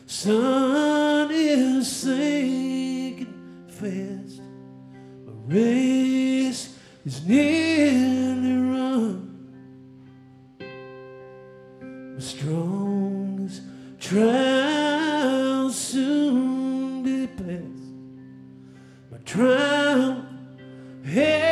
Sun is sinking fast. My race is nearly run. My strongest trial soon be past. My triumph